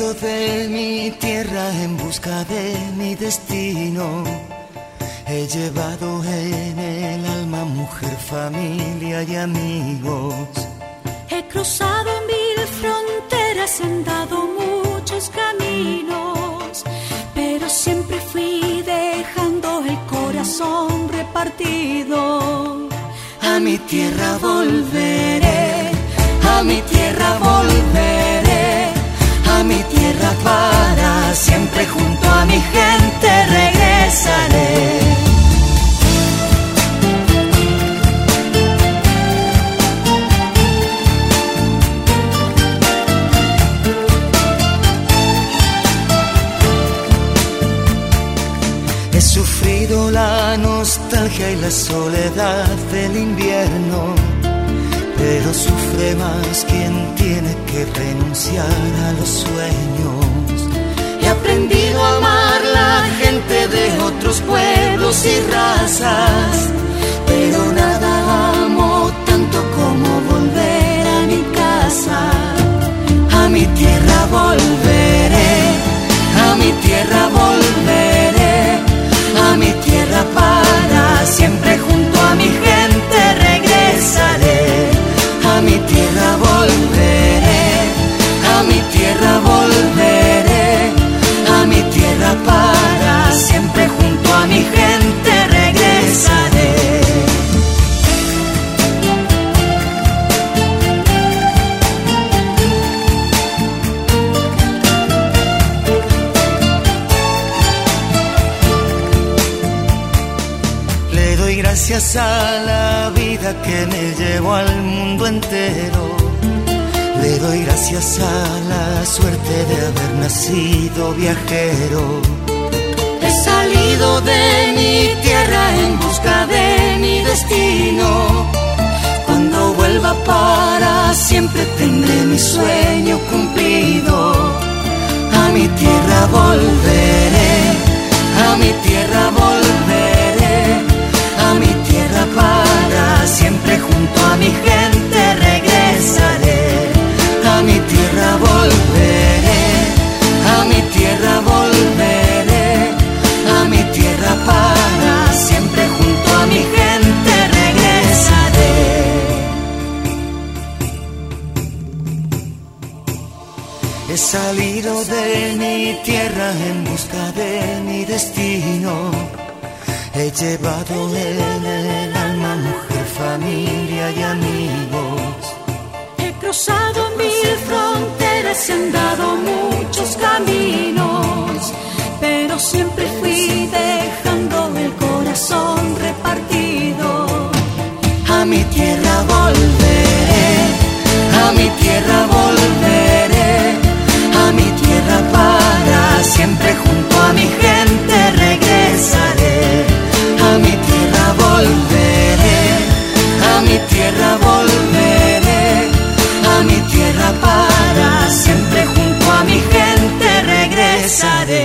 salido de mi tierra en busca de mi destino. He llevado en el alma mujer, familia y amigos. He cruzado 1000 fronteras, he andado muchos caminos, pero siempre fui dejando el corazón repartido. A mi tierra volveré, a mi tierra volveré, a mi tierra para siempre, junto a mi gente regresaré. He sufrido la nostalgia y la soledad del invierno, pero sufre más quien tiene que renunciar a los sueños. He aprendido a amar la gente de otros pueblos y razas, pero nada amo tanto como volver a mi casa. A mi tierra volveré, a mi tierra volveré, a mi tierra para siempre, junto a mi gente regresaré. A mi tierra volveré, a mi tierra volveré, a mi tierra para siempre, junto a mi gente regresaré. Le doy gracias a la vida que me llevó al mundo entero. Le doy gracias a la suerte de haber nacido viajero. He salido de mi tierra en busca de mi destino. Cuando vuelva para siempre tendré mi sueño cumplido. A mi tierra volveré, a mi tierra volveré, a mi tierra para siempre, junto a mi gente regresaré. A mi tierra volveré, a mi tierra volveré, a mi tierra para siempre, junto a mi gente regresaré. He salido de mi tierra en busca de mi destino. He llevado en el alma mujer, familia y amigos. He cruzado 1000 fronteras, he andado muchos caminos, pero siempre fui dejando el corazón repartido. A mi tierra volveré, a mi tierra volveré, a mi tierra para siempre, junto a mi gente regresaré. A mi tierra volveré, a mi tierra volveré, a mi tierra para siempre, junto a mi gente regresaré.